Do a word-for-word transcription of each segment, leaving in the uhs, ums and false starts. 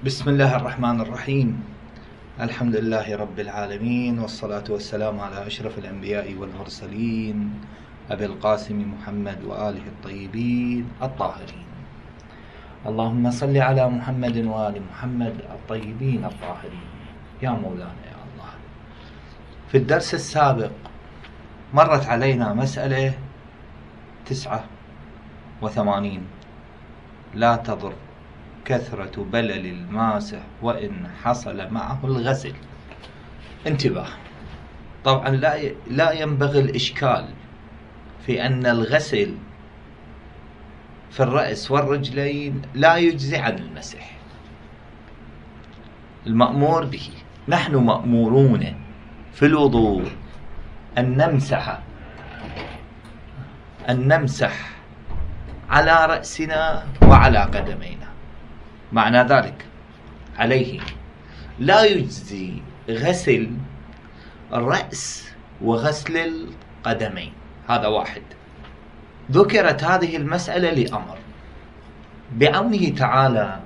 بسم الله الرحمن الرحيم. الحمد لله رب العالمين، والصلاة والسلام على أشرف الأنبياء والمرسلين أبي القاسم محمد وآله الطيبين الطاهرين. اللهم صل على محمد وآل محمد الطيبين الطاهرين. يا مولانا يا الله. في الدرس السابق مرت علينا مسألة تسعة وثمانين: لا تضر كثرة بلل الماسح وإن حصل معه الغسل. انتباه، طبعا لا لا ينبغي الإشكال في أن الغسل في الرأس والرجلين لا يجزي عن المسح المأمور به. نحن مأمورون في الوضوء أن نمسح أن نمسح على رأسنا وعلى قدمينا. معنى ذلك عليه لا يجزي غسل الرأس وغسل القدمين. هذا واحد. ذكرت هذه المسألة لأمر، بعونه تعالى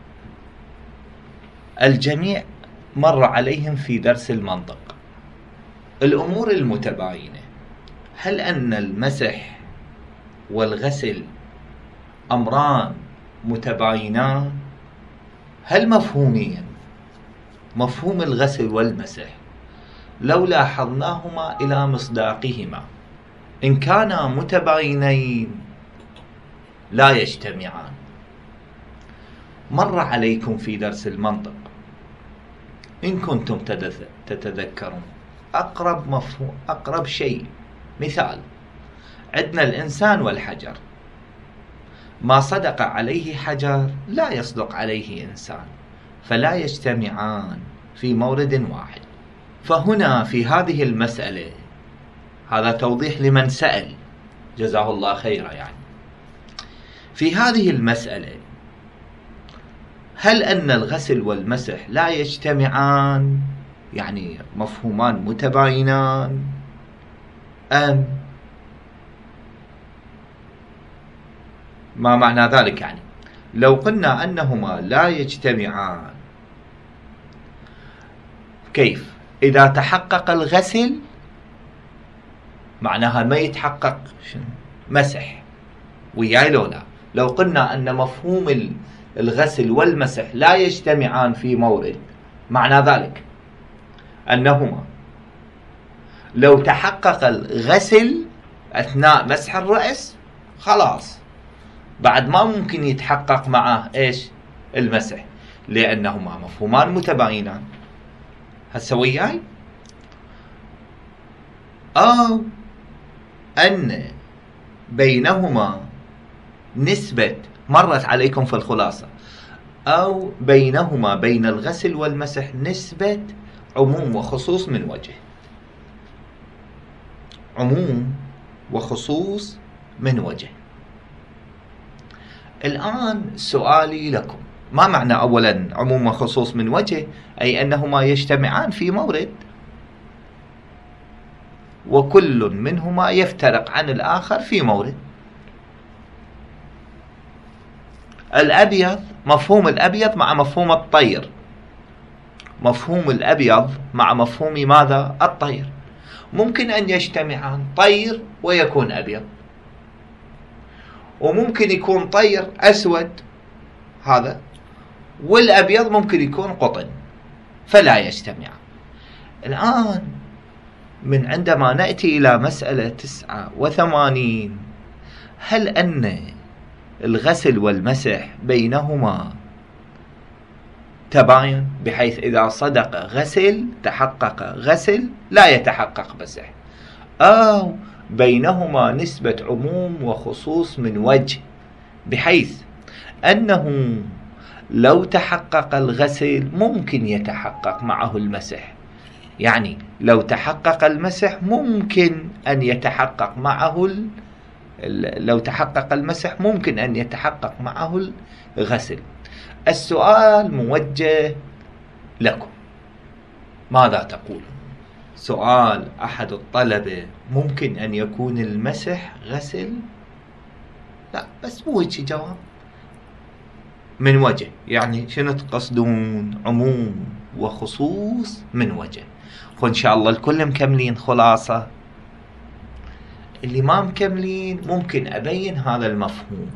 الجميع مر عليهم في درس المنطق الأمور المتباينة. هل أن المسح والغسل أمران متباينان؟ هل مفهوميا مفهوم الغسل والمسح لو لاحظناهما إلى مصداقهما إن كانا متباينين لا يجتمعان. مر عليكم في درس المنطق إن كنتم تتذكرون أقرب مفهوم أقرب شيء مثال: عندنا الإنسان والحجر، ما صدق عليه حجر لا يصدق عليه إنسان، فلا يجتمعان في مورد واحد. فهنا في هذه المسألة، هذا توضيح لمن سأل جزاه الله خيرا، يعني في هذه المسألة هل أن الغسل والمسح لا يجتمعان، يعني مفهومان متباينان، أم ما معنى ذلك؟ يعني لو قلنا أنهما لا يجتمعان، كيف؟ إذا تحقق الغسل معناها ما يتحقق مسح، وياي لو لا؟ لو قلنا أن مفهوم الغسل والمسح لا يجتمعان في مورد، معنى ذلك أنهما لو تحقق الغسل أثناء مسح الرأس خلاص، بعد ما ممكن يتحقق معه إيش؟ المسح، لأنهما مفهومان متباينان. هسه وياي؟ أو أن بينهما نسبة، مرت عليكم في الخلاصة، أو بينهما بين الغسل والمسح نسبة عموم وخصوص من وجه. عموم وخصوص من وجه. الآن سؤالي لكم: ما معنى أولا عموم وخصوص من وجه؟ أي أنهما يجتمعان في مورد وكل منهما يفترق عن الآخر في مورد. الأبيض، مفهوم الأبيض مع مفهوم الطير، مفهوم الأبيض مع مفهوم ماذا؟ الطير. ممكن أن يجتمعان طير ويكون أبيض، وممكن يكون طير أسود هذا، والأبيض ممكن يكون قطن، فلا يجتمع. الآن من عندما نأتي إلى مسألة تسعة وثمانين، هل أن الغسل والمسح بينهما تباين بحيث إذا صدق غسل تحقق غسل لا يتحقق مسح، أو بينهما نسبة عموم وخصوص من وجه بحيث أنه لو تحقق الغسل ممكن يتحقق معه المسح، يعني لو تحقق المسح ممكن أن يتحقق معه ال... لو تحقق المسح ممكن أن يتحقق معه الغسل. السؤال موجه لكم، ماذا تقول؟ سؤال أحد الطلبة: ممكن أن يكون المسح غسل؟ لا، بس مو هيك جواب. من وجه. يعني شنو تقصدون؟ عموم وخصوص من وجه. وإن شاء الله الكل مكملين خلاصة. اللي ما مكملين ممكن أبين هذا المفهوم.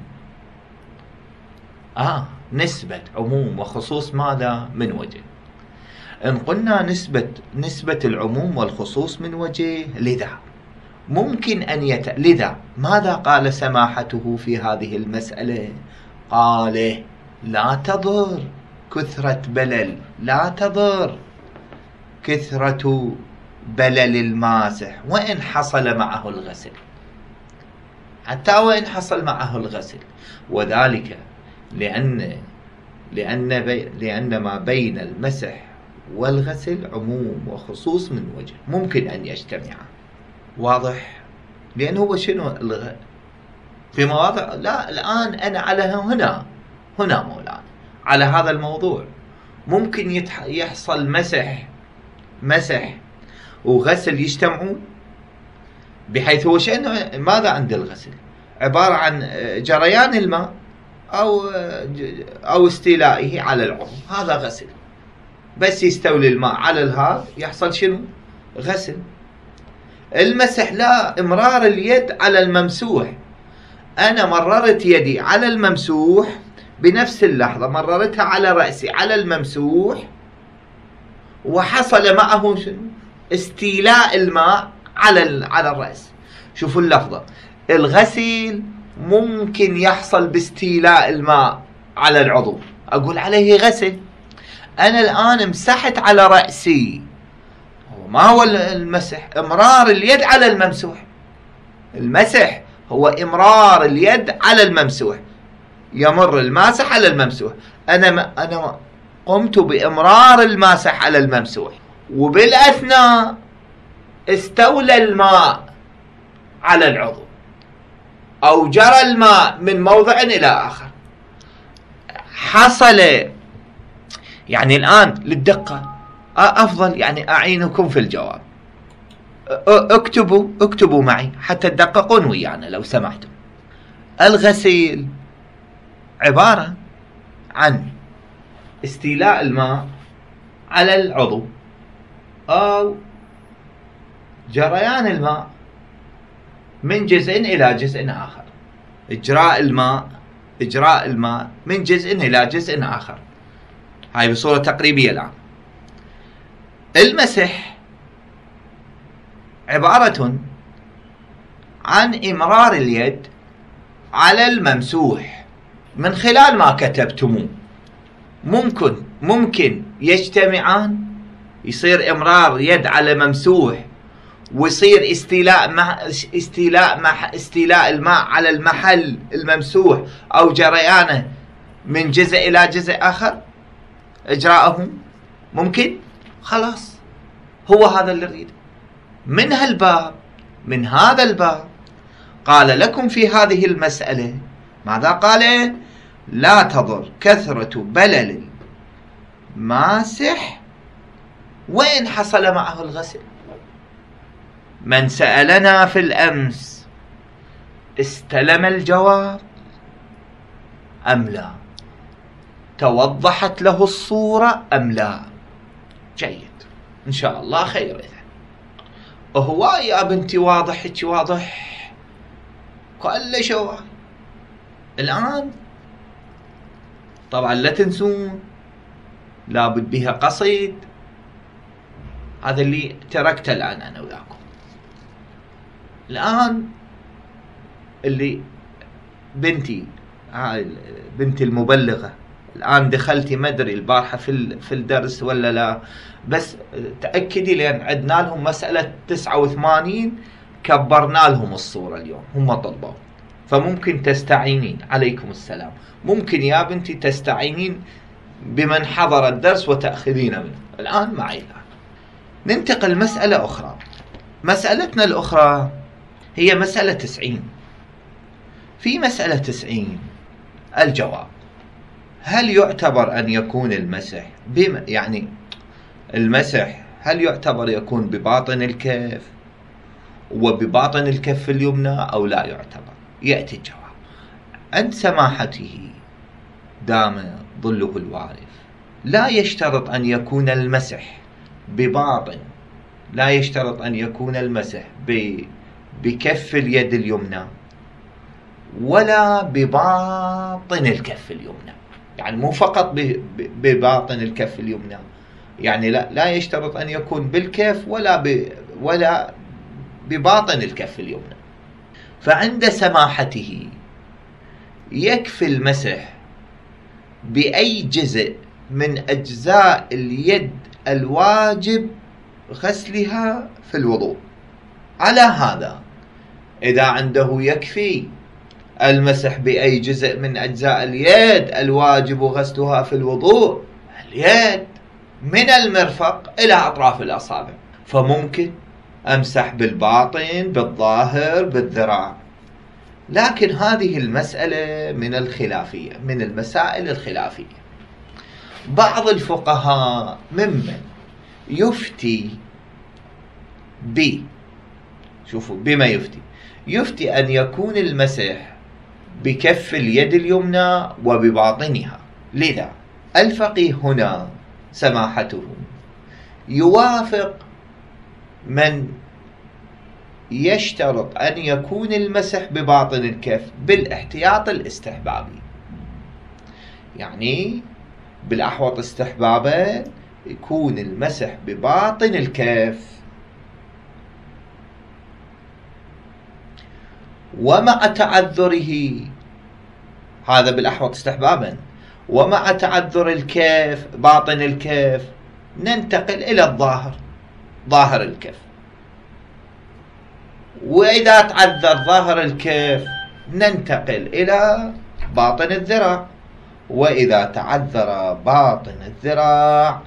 آه نسبة عموم وخصوص ماذا؟ من وجه. إن قلنا نسبة نسبة العموم والخصوص من وجه، لذا ممكن أن يت... لذا ماذا قال سماحته في هذه المسألة؟ قال لا تضر كثرة بلل، لا تضر كثرة بلل الماسح وإن حصل معه الغسل، حتى وإن حصل معه الغسل. وذلك لأن لأن بي لأن ما بين المسح والغسل عموم وخصوص من وجه ممكن أن يجتمعا. واضح؟ لأن هو شنو الغ... في مواضع. لا الآن أنا على هنا هنا مولانا على هذا الموضوع ممكن يتح... يحصل مسح مسح وغسل يجتمعون، بحيث هو شأنه ماذا عند الغسل؟ عبارة عن جريان الماء أو أو استيلائه على العضو، هذا غسل. بس يستولي الماء على الهذا يحصل شنو؟ غسل. المسح لا، إمرار اليد على الممسوح. أنا مررت يدي على الممسوح بنفس اللحظة، مررتها على رأسي على الممسوح، وحصل معه شنو؟ استيلاء الماء على على الرأس. شوفوا اللفظة، الغسيل ممكن يحصل باستيلاء الماء على العضو، أقول عليه غسل. أنا الآن مسحت على رأسي، ما هو المسح؟ إمرار اليد على الممسوح. المسح هو إمرار اليد على الممسوح، يمر الماسح على الممسوح. أنا ما أنا قمت بإمرار الماسح على الممسوح، وبالأثناء استولى الماء على العضو أو جرى الماء من موضع إلى آخر. حصل يعني الآن للدقة أفضل، يعني أعينكم في الجواب. اكتبوا اكتبوا معي حتى تدققون ويانا لو سمحتم. الغسيل عبارة عن استيلاء الماء على العضو أو جريان الماء من جزء إلى جزء آخر. إجراء الماء إجراء الماء من جزء إلى جزء آخر. هاي بصورة تقريبية الآن. المسح عبارة عن إمرار اليد على الممسوح من خلال ما كتبتموه. ممكن ممكن يجتمعان، يصير إمرار يد على ممسوح ويصير استيلاء مع استيلاء مع استيلاء الماء على المحل الممسوح أو جريانه من جزء إلى جزء آخر. إجراءهم ممكن. خلاص هو هذا اللي نريده. من هالباب من هذا الباب قال لكم في هذه المسألة ماذا قال؟ لا تضر كثرة بلل الماسح وإن حصل معه الغسل. من سألنا في الأمس استلم الجواب أم لا؟ توضحت له الصورة أم لا؟ جيد، إن شاء الله خير. إذا هو يا بنتي واضح هيك واضح كل شيء. الآن طبعا لا تنسون لابد بها قصيد، هذا اللي تركته الآن أنا وياكم. الآن اللي بنتي هاي بنتي المبلغة الآن دخلتي ما أدري البارحة في في الدرس ولا لا، بس تأكدي لأن عدنا لهم مسألة تسعة وثمانين كبرنا لهم الصورة اليوم، هم طلبوا، فممكن تستعينين. عليكم السلام. ممكن يا بنتي تستعينين بمن حضر الدرس وتأخذين منه. الآن معي الآن ننتقل مسألة أخرى. مسألتنا الأخرى هي مسألة تسعين. في مسألة تسعين الجواب: هل يعتبر أن يكون المسح بم يعني المسح هل يعتبر يكون بباطن الكف وبباطن الكف اليمنى أو لا يعتبر؟ يأتي الجواب عند سماحته دام ظله الوارف. لا يشترط أن يكون المسح بباطن لا يشترط أن يكون المسح بكف اليد اليمنى ولا بباطن الكف اليمنى، يعني مو فقط بباطن الكف اليمنى، يعني لا, لا يشترط أن يكون بالكف ولا ب ولا بباطن الكف اليمنى. فعند سماحته يكفي المسح بأي جزء من أجزاء اليد الواجب غسلها في الوضوء. على هذا إذا عنده يكفي المسح بأي جزء من أجزاء اليد الواجب غسلها في الوضوء، اليد من المرفق إلى أطراف الأصابع، فممكن أمسح بالباطن بالظاهر بالذراع. لكن هذه المسألة من الخلافية من المسائل الخلافية. بعض الفقهاء ممن يفتي ب شوفوا بما يفتي يفتي أن يكون المسح بكف اليد اليمنى وبباطنها. لذا الفقيه هنا سماحته يوافق من يشترط أن يكون المسح بباطن الكف بالاحتياط الاستحبابي، يعني بالأحوط استحبابا يكون المسح بباطن الكف، ومع تعذره هذا بالأحوط استحبابا، ومع تعذر الكف باطن الكف ننتقل إلى الظاهر ظاهر الكف. وإذا تعذر ظاهر الكف ننتقل إلى باطن الذراع، وإذا تعذر باطن الذراع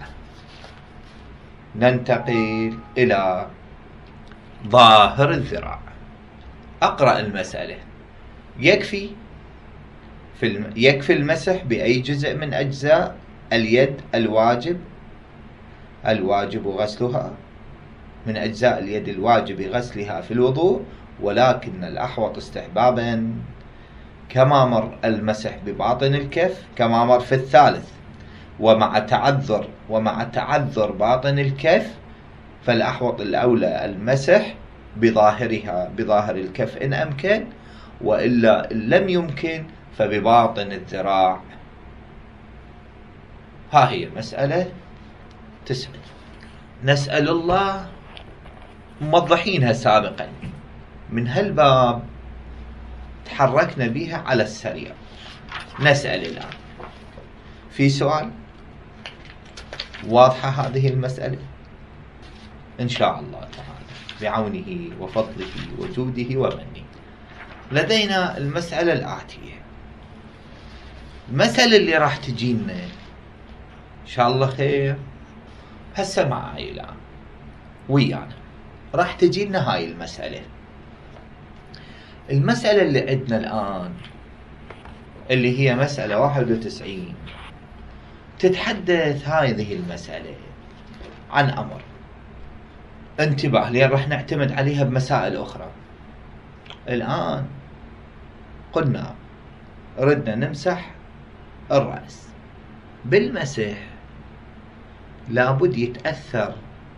ننتقل إلى ظاهر الذراع. أقرأ المسألة. يكفي في الم... يكفي المسح بأي جزء من أجزاء اليد الواجب الواجب غسلها من أجزاء اليد الواجب غسلها في الوضوء، ولكن الأحوط استحبابا كما مر المسح بباطن الكف كما مر في الثالث، ومع تعذر ومع تعذر باطن الكف فالأحوط الأولى المسح بظاهرها بظاهر الكف إن أمكن، وإلا إن لم يمكن فبباطن الذراع. ها هي مسألة تسعة. نسأل الله موضحينها سابقا من هالباب تحركنا بها على السريع. نسأل الآن في سؤال؟ واضحة هذه المسألة إن شاء الله تعالى بعونه وفضله وجوده ومنه. لدينا المسألة الآتية. المسألة اللي راح تجينا إن شاء الله خير هسه معاي الآن ويانا راح تجينا هاي المسألة. المسألة اللي عندنا الآن اللي هي مسألة واحد وتسعين تتحدث هذه المسألة عن أمر. انتباه لأن راح نعتمد عليها بمسائل أخرى. الآن قلنا ردنا نمسح الرأس. بالمسح لابد يتأثر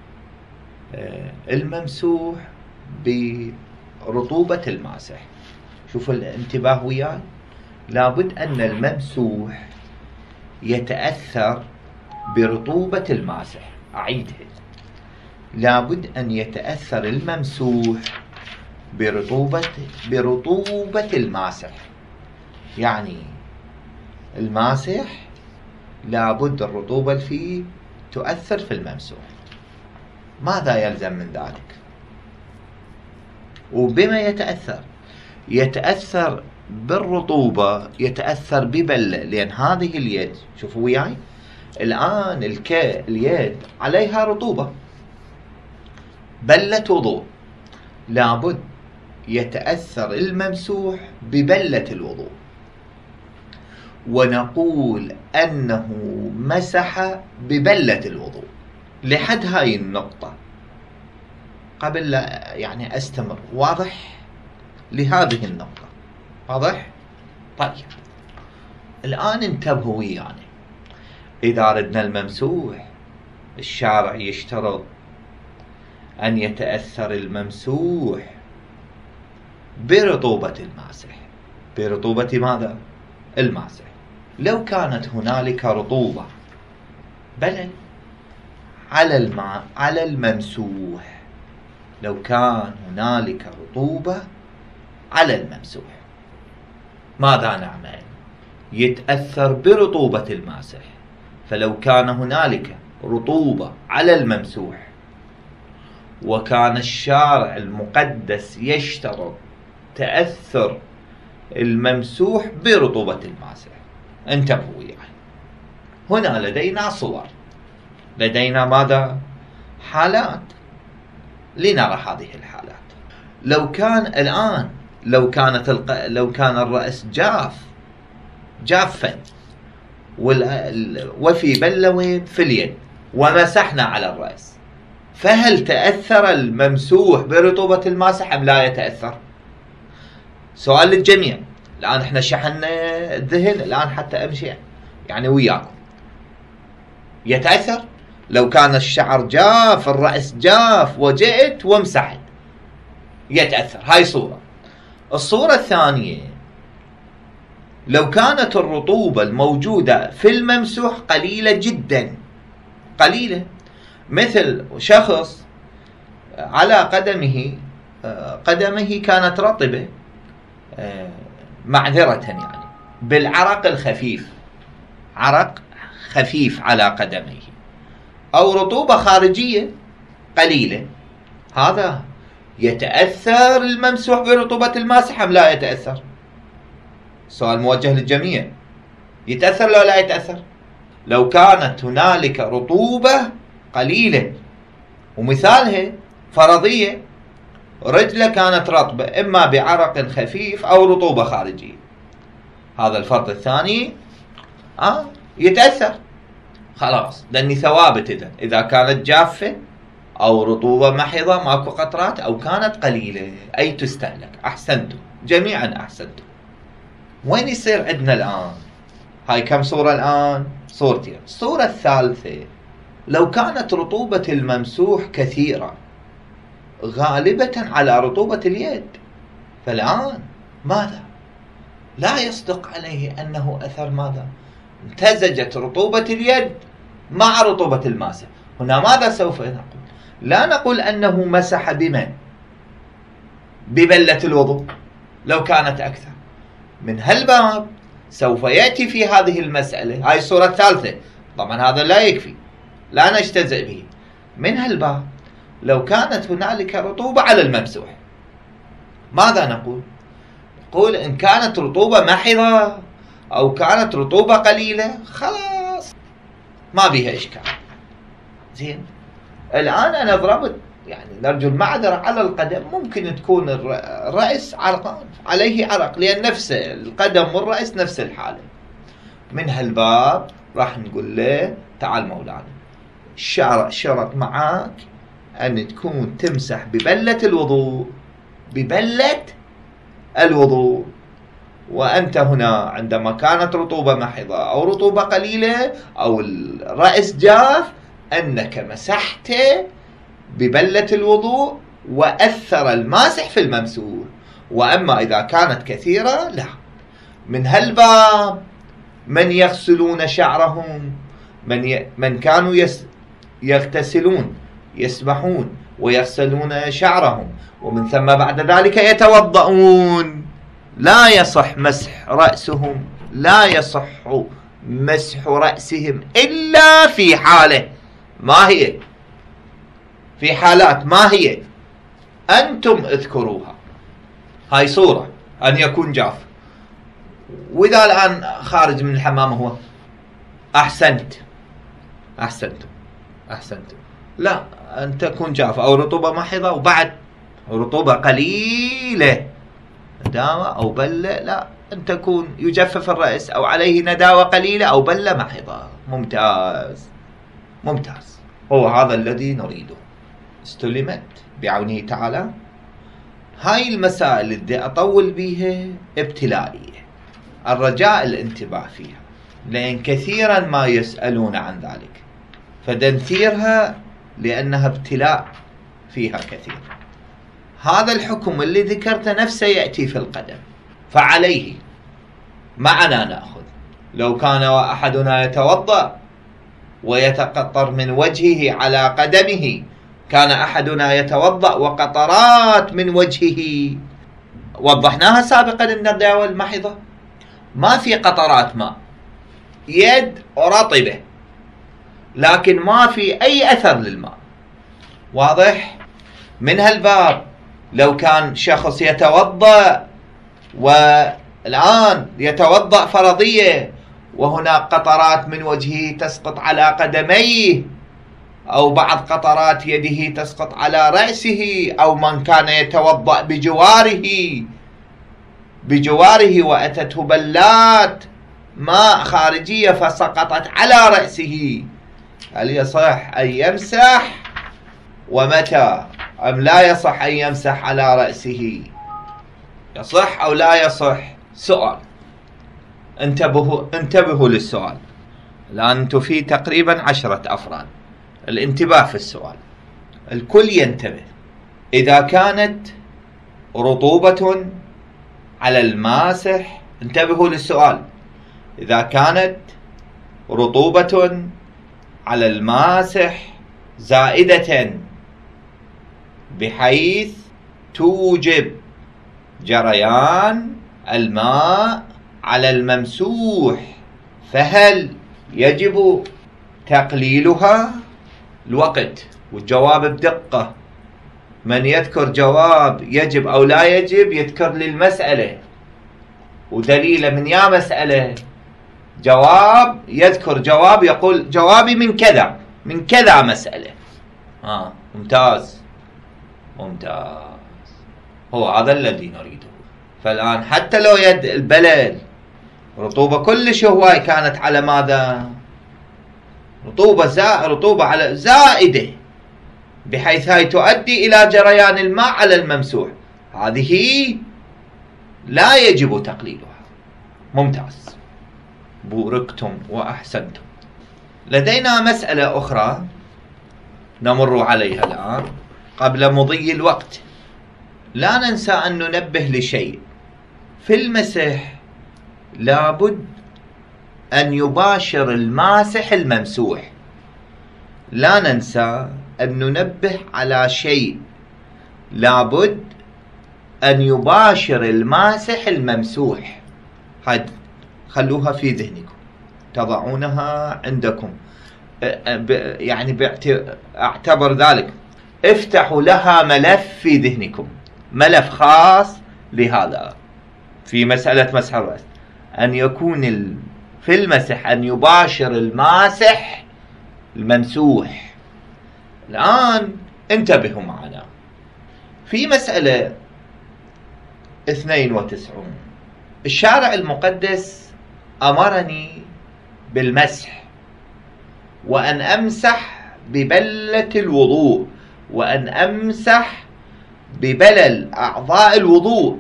الممسوح برطوبة الماسح. شوفوا الانتباه وياي، لابد أن الممسوح يتأثر برطوبة الماسح. أعيدها، لابد أن يتأثر الممسوح برطوبة برطوبة الماسح، يعني الماسح لابد الرطوبة اللي فيه تؤثر في الممسوح. ماذا يلزم من ذلك؟ وبما يتأثر؟ يتأثر بالرطوبة، يتأثر ببلة، لأن هذه اليد شوفوا وياي الآن الكا اليد عليها رطوبة بلة وضوء، لابد يتأثر الممسوح ببلة الوضوء، ونقول أنه مسح ببلة الوضوء. لحد هاي النقطة قبل لا يعني أستمر، واضح لهذه النقطة؟ واضح؟ طيب الآن انتبهوا ويانا، إذا ردنا الممسوح الشارع يشترط أن يتأثر الممسوح برطوبة الماسح. برطوبة ماذا؟ الماسح. لو كانت هنالك رطوبة بلل على الماء على الممسوح، لو كان هنالك رطوبة على الممسوح ماذا نعمل؟ يتأثر برطوبة الماسح. فلو كان هنالك رطوبة على الممسوح وكان الشارع المقدس يشترط تأثر الممسوح برطوبة الماسح، انتبهوا وياي. هنا لدينا صور، لدينا ماذا؟ حالات، لنرى هذه الحالات. لو كان الآن لو كانت الق... لو كان الرأس جاف جافا وال... وفي بلوين في اليد ومسحنا على الرأس، فهل تأثر الممسوح برطوبة الماسح أم لا يتأثر؟ سؤال للجميع. الآن احنا شحنا الذهن الآن حتى أمشي يعني وياكم. يتأثر لو كان الشعر جاف، الرأس جاف، وجئت ومسحت، يتأثر. هاي صورة. الصورة الثانية، لو كانت الرطوبة الموجودة في الممسوح قليلة جدا، قليلة، مثل شخص على قدمه قدمه كانت رطبة معذرة يعني بالعرق الخفيف، عرق خفيف على قدميه، أو رطوبة خارجية قليلة، هذا يتأثر الممسوح برطوبة الماسح أم لا يتأثر؟ سؤال موجه للجميع. يتأثر لو لا يتأثر؟ لو كانت هنالك رطوبة قليلة، ومثالها فرضية، رجله كانت رطبة إما بعرق خفيف أو رطوبة خارجية، هذا الفرض الثاني آه يتأثر خلاص، لأني ثوابت. إذا إذا كانت جافة أو رطوبة محضة ماكو قطرات، أو كانت قليلة أي تستهلك. أحسنتم جميعا، أحسنتم. وين يصير عندنا الآن؟ هاي كم صورة الآن؟ صورتين. الصورة الثالثة، لو كانت رطوبة الممسوح كثيرة غالبة على رطوبة اليد، فالآن ماذا؟ لا يصدق عليه أنه أثر ماذا؟ امتزجت رطوبة اليد مع رطوبة الماسح. هنا ماذا سوف نقول؟ لا نقول أنه مسح بمن؟ ببلة الوضوء لو كانت أكثر. من هالباب سوف يأتي في هذه المسألة، هاي الصورة الثالثة، طبعا هذا لا يكفي، لا نجتزئ به. من هالباب لو كانت هنالك رطوبة على الممسوح ماذا نقول؟ نقول إن كانت رطوبة محضة أو كانت رطوبة قليلة خلاص ما بيها إشكال. زين، الآن أنا ضربت يعني نرجو المعذرة على القدم، ممكن تكون الرأس عرقان عليه عرق، لأن نفس القدم والرأس نفس الحالة. من هالباب راح نقول له تعال مولانا، الشرع شرط معاك أن تكون تمسح ببلة الوضوء، ببلة الوضوء، وأنت هنا عندما كانت رطوبة محضة أو رطوبة قليلة أو الرأس جاف أنك مسحت ببلة الوضوء وأثر الماسح في الممسوح. وأما إذا كانت كثيرة لا. من هالباب من يغسلون شعرهم، من, ي... من كانوا يس... يغتسلون يسبحون ويغسلون شعرهم، ومن ثم بعد ذلك يتوضؤون، لا يصح مسح رأسهم، لا يصح مسح رأسهم إلا في حالة، ما هي؟ في حالات ما هي؟ أنتم اذكروها. هاي صورة أن يكون جاف، وإذا الآن خارج من الحمام هو أحسنت أحسنتم أحسنتم لا، أن تكون جاف أو رطوبة محضة وبعد رطوبة قليلة نداوة أو بلة، لا، أن تكون يجفف الرأس أو عليه نداوة قليلة أو بلة محضة. ممتاز ممتاز، هو هذا الذي نريده. استلمت بعونه تعالى. هاي المسائل اللي أطول بيها ابتلائية، الرجاء الانتباه فيها، لأن كثيرا ما يسألون عن ذلك، فدنثيرها لأنها ابتلاء فيها كثير. هذا الحكم اللي ذكرته نفسه يأتي في القدم، فعليه معنا نأخذ. لو كان أحدنا يتوضأ ويتقطر من وجهه على قدمه، كان أحدنا يتوضأ وقطرات من وجهه، وضحناها سابقا أن الدعوة المحضة ما في قطرات ماء، يد رطبة لكن ما في أي أثر للماء. واضح؟ من هالباب لو كان شخص يتوضأ والآن يتوضأ فرضية وهناك قطرات من وجهه تسقط على قدميه، أو بعض قطرات يده تسقط على رأسه، أو من كان يتوضأ بجواره بجواره وأتته بلات ماء خارجية فسقطت على رأسه، هل يصح أن يمسح؟ ومتى؟ أم لا يصح أن يمسح على رأسه؟ يصح أو لا يصح؟ سؤال. انتبهوا انتبهوا للسؤال. الآن أنتم في تقريبا عشرة أفراد، الانتباه في السؤال، الكل ينتبه. إذا كانت رطوبة على الماسح، انتبهوا للسؤال، إذا كانت رطوبة على الماسح زائدة بحيث توجب جريان الماء على الممسوح، فهل يجب تقليلها؟ الوقت والجواب بدقة. من يذكر جواب يجب أو لا يجب يذكر لي المسألة ودليله من يا مسألة. جواب يذكر جواب يقول جوابي من كذا من كذا مسألة. آه ممتاز ممتاز، هو هذا الذي نريده. فالآن حتى لو يد البلل رطوبة كلش هواي كانت على ماذا؟ رطوبة زائد رطوبة على زائدة بحيث هاي تؤدي إلى جريان الماء على الممسوح، هذه لا يجب تقليلها. ممتاز، بوركتم وأحسنتم. لدينا مسألة أخرى نمر عليها الآن قبل مضي الوقت. لا ننسى أن ننبه لشيء في المسح، لابد أن يباشر الماسح الممسوح. لا ننسى أن ننبه على شيء، لابد أن يباشر الماسح الممسوح. هاد خلوها في ذهنكم، تضعونها عندكم، يعني اعتبر ذلك، افتحوا لها ملف في ذهنكم، ملف خاص لهذا في مسألة مسح الرأس، أن يكون في المسح أن يباشر الماسح الممسوح. الآن انتبهوا معنا في مسألة اثنين وتسعون. الشارع المقدس أمرني بالمسح وأن أمسح ببلة الوضوء، وأن أمسح ببلل أعضاء الوضوء،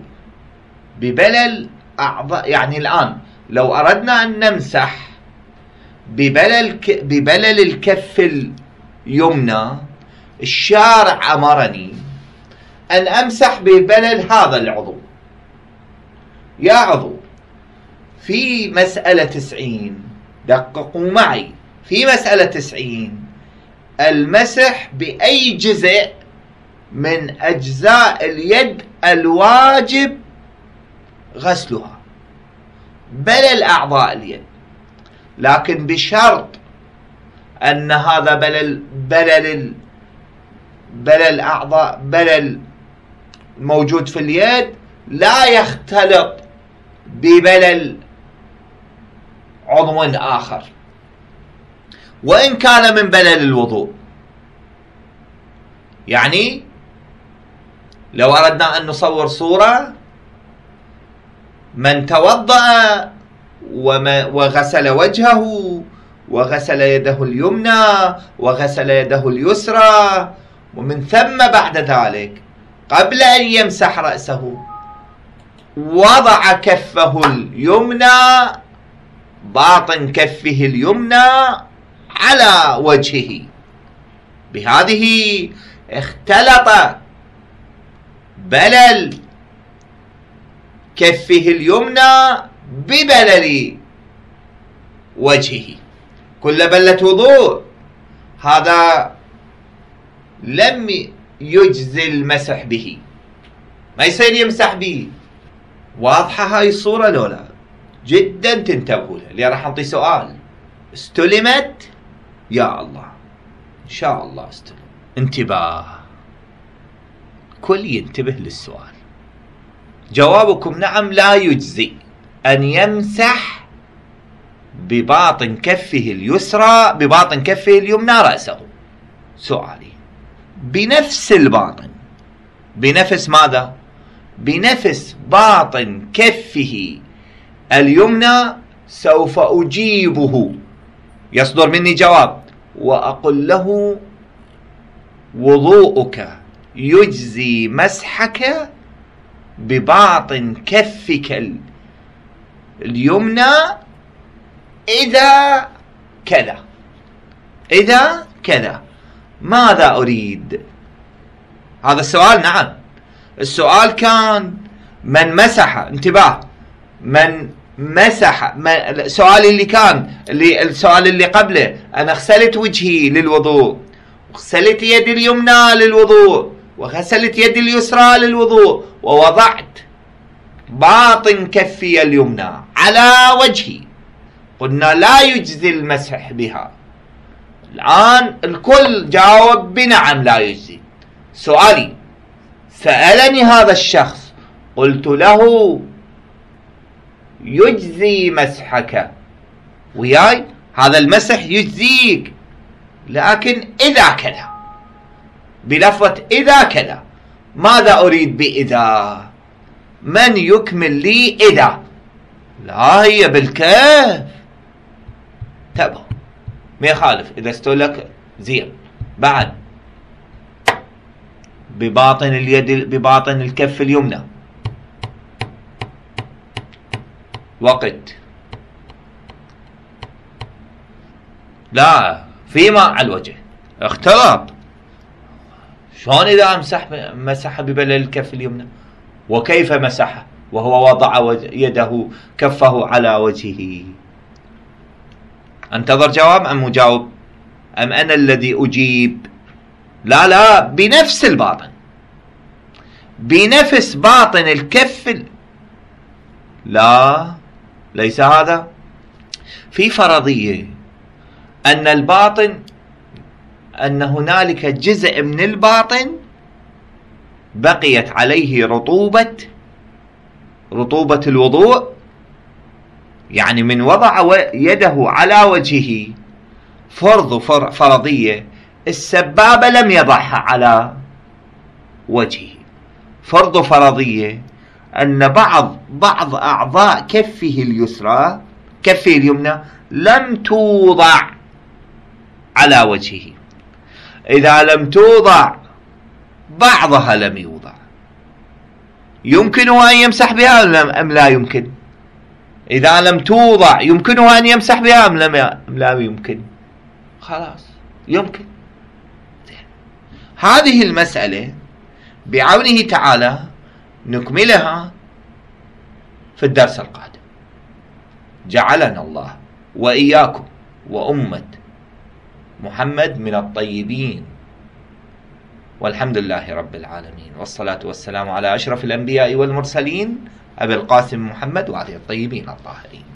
ببلل أعضاء. يعني الآن لو أردنا أن نمسح ببلل ببلل الكف اليمنى، الشارع أمرني أن أمسح ببلل هذا العضو. يا عضو في مسألة تسعين، دققوا معي، في مسألة تسعين المسح بأي جزء من أجزاء اليد الواجب غسلها، بلل أعضاء اليد، لكن بشرط أن هذا بلل بلل بلل أعضاء بلل موجود في اليد لا يختلط ببلل عضو آخر، وإن كان من بلل الوضوء. يعني لو أردنا أن نصور صورة من توضأ وغسل وجهه وغسل يده اليمنى وغسل يده اليسرى، ومن ثم بعد ذلك قبل أن يمسح رأسه وضع كفه اليمنى، باطن كفه اليمنى على وجهه، بهذه اختلط بلل كفه اليمنى ببلل وجهه، كل بلة وضوء، هذا لم يجزي المسح به، ما يصير يمسح به. واضحة هاي الصورة لو لا؟ جدا تنتبهوا لها، اللي راح أعطي سؤال. استلمت؟ يا الله إن شاء الله استلم. انتباه، كل ينتبه للسؤال. جوابكم نعم، لا يجزي أن يمسح بباطن كفه اليسرى بباطن كفه اليمنى رأسه. سؤالي بنفس الباطن، بنفس ماذا؟ بنفس باطن كفه اليمنى سوف أجيبه، يصدر مني جواب وأقول له وضوءك يجزي مسحك بباطن كفك اليمنى إذا كذا، إذا كذا. ماذا أريد؟ هذا السؤال نعم. السؤال كان من مسح، انتباه، من مسح، السؤال اللي كان اللي السؤال اللي قبله، أنا غسلت وجهي للوضوء، وغسلت يدي اليمنى للوضوء، وغسلت يدي اليسرى للوضوء، ووضعت باطن كفي اليمنى على وجهي، قلنا لا يجزي المسح بها. الآن الكل جاوب بنعم لا يجزي. سؤالي، سألني هذا الشخص، قلت له يجزي مسحك وياي، هذا المسح يجزيك، لكن إذا كذا، بلفظة إذا كذا. ماذا أريد بإذا؟ من يكمل لي إذا؟ لا هي بالكيف. تبه ما يخالف إذا استولك زين. بعد بباطن اليد، بباطن الكف اليمنى، وقت لا في ماء على الوجه، اختلط. شلون إذا مسح مسح ببلل الكف اليمنى؟ وكيف مسحه وهو وضع يده كفه على وجهه؟ انتظر جواب أم مجاوب أم أنا الذي أجيب؟ لا لا، بنفس الباطن، بنفس باطن الكف. لا ليس هذا. في فرضية أن الباطن، أن هنالك جزء من الباطن بقيت عليه رطوبة رطوبة الوضوء، يعني من وضع يده على وجهه، فرض فرضية السبابة لم يضعها على وجهه، فرض فرضية أن بعض بعض أعضاء كفه اليسرى كفه اليمنى لم توضع على وجهه. إذا لم توضع بعضها لم يوضع، يمكنه أن يمسح بها أم لا يمكن؟ إذا لم توضع يمكنه أن يمسح بها أم لا يمكن؟ خلاص يمكن. هذه المسألة بعونه تعالى نكملها في الدرس القادم. جعلنا الله وإياكم وأمة محمد من الطيبين، والحمد لله رب العالمين، والصلاة والسلام على أشرف الأنبياء والمرسلين أبي القاسم محمد وعلي الطيبين الطاهرين.